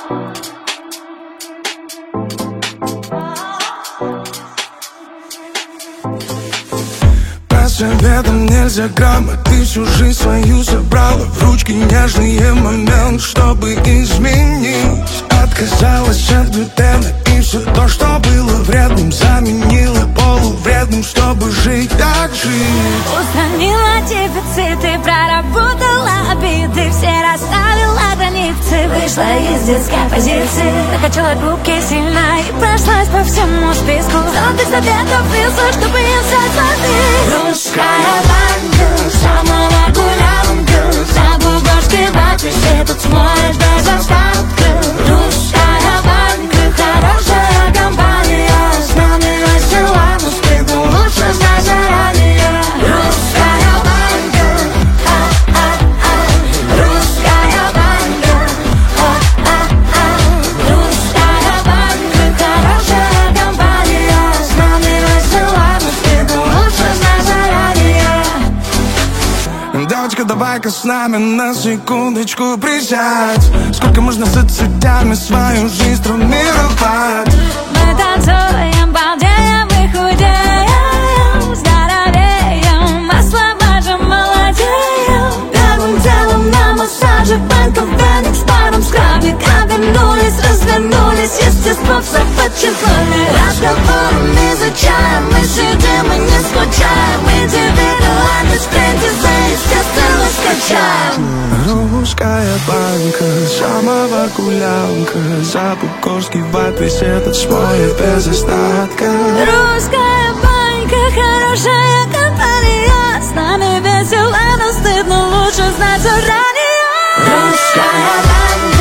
Советом нельзя грамма, ты всю жизнь свою забрала в ручки нежные моменты, чтобы изменить. Отказалась от глютена и все то, что было вредным, заменила полувредным, чтобы жить так жить. Устранила дефициты, проработала обиды, все расставила границы, вышла из детской позиции, накачала губки сильно и прошлась по всему списку золотых советов, вилла, чтобы искать воды. Русская банка, самого гулянка, за бумажки ваты, все тут смоешь без остатка. Русская банка, хорошая компания, с нами весела, но спину лучше знать заранее. Русская банка, русская банка, русская банка, хорошая компания, с нами весела, но спину лучше знать заранее. Девочка, давай-ка с нами на секундочку присядь. Сколько можно соцсетями свою жизнь травмировать? Мы танцуем, балдеем и худеем, здоровеем, масло мажем, молодеем. Первым делом на массаже, банков, веник с паром, скрабик. Обернулись, развернулись, естество все подчеркнули. Разговором изучаем, мы сидим и не скучаем. Индивидуальность в тренде, за естественность скачаем. Русская банка, самого гулянка, за Буковский ват, весь этот смоет без остатка. Русская банка, хорошая компания, с нами весело, но стыдно, лучше знать заранее. Русская банка.